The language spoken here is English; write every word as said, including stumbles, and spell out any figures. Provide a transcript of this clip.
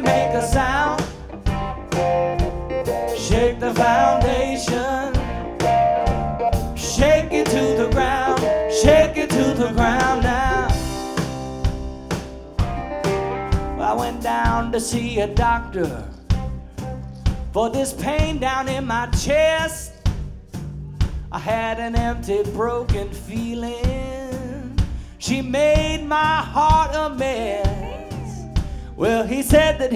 make a sound. Shake the foundation. Shake it to the ground. Shake it to the ground now. I went down to see a doctor for this pain down in my chest. I had an empty, broken feeling. She made my heart a mess. Well, he said that